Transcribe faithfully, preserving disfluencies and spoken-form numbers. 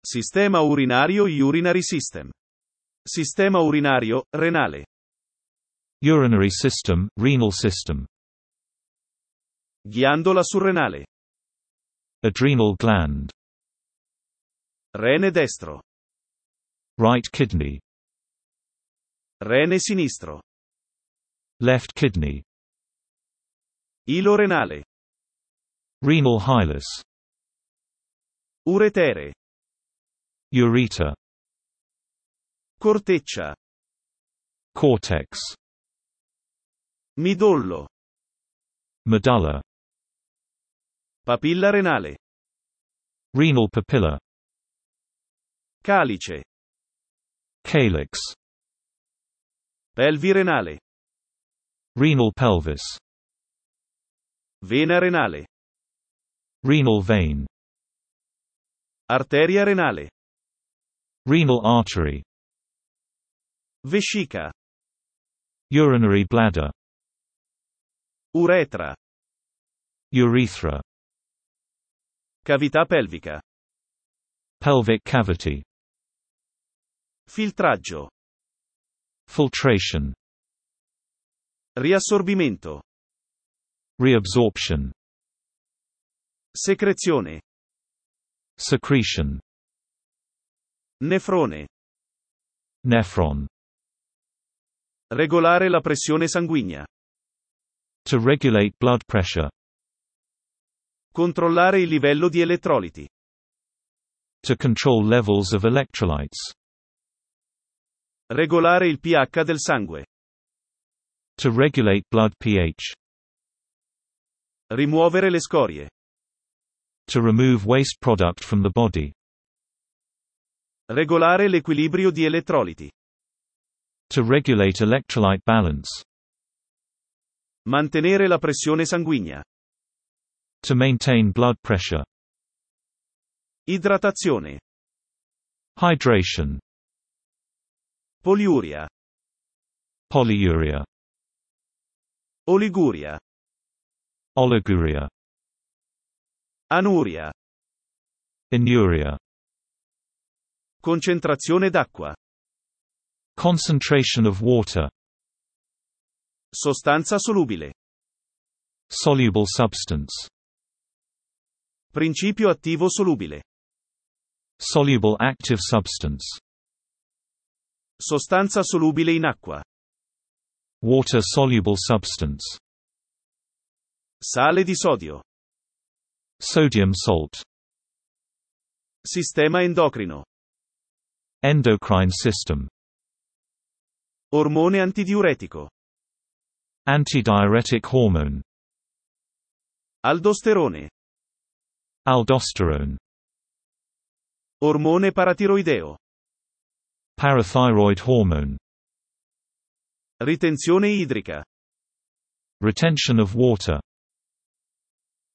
Sistema urinario urinary system. Sistema urinario, renale. Urinary system, renal system. Ghiandola surrenale. Adrenal gland. Rene destro. Right kidney. Rene sinistro. Left kidney. Ilo renale. Renal hilus. Uretere. Ureter. Corteccia. Cortex. Midollo. Medulla. Papilla renale. Renal papilla. Calice. Calyx. Pelvi renale. Renal pelvis. Vena renale. Renal vein. Arteria renale. Renal artery. Vescica. Urinary bladder. Uretra. Urethra. Cavità pelvica. Pelvic cavity. Filtraggio. Filtration. Riassorbimento. Reabsorption. Secrezione. Secretion. Nefrone. Nephron. Regolare la pressione sanguigna. To regulate blood pressure. Controllare il livello di elettroliti. To control levels of electrolytes. Regolare il pH del sangue. To regulate blood pH. Rimuovere le scorie. To remove waste product from the body. Regolare l'equilibrio di elettroliti. To regulate electrolyte balance. Mantenere la pressione sanguigna. To maintain blood pressure. Idratazione. Hydration. Poliuria. Polyuria. Oliguria. Oliguria. Anuria. Inuria. Concentrazione d'acqua. Concentration of water. Sostanza solubile. Soluble substance. Principio attivo solubile. Soluble active substance. Sostanza solubile in acqua. Water soluble substance. Sale di sodio. Sodium salt. Sistema endocrino. Endocrine system. Ormone antidiuretico. Antidiuretic hormone. Aldosterone. Aldosterone. Ormone paratiroideo. Parathyroid hormone. Ritenzione idrica. Retention of water.